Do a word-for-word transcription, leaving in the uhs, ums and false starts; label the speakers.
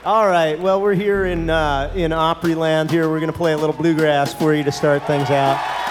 Speaker 1: All right, well, we're here in, uh, in Opryland here. We're going to play a little bluegrass for you to start things out.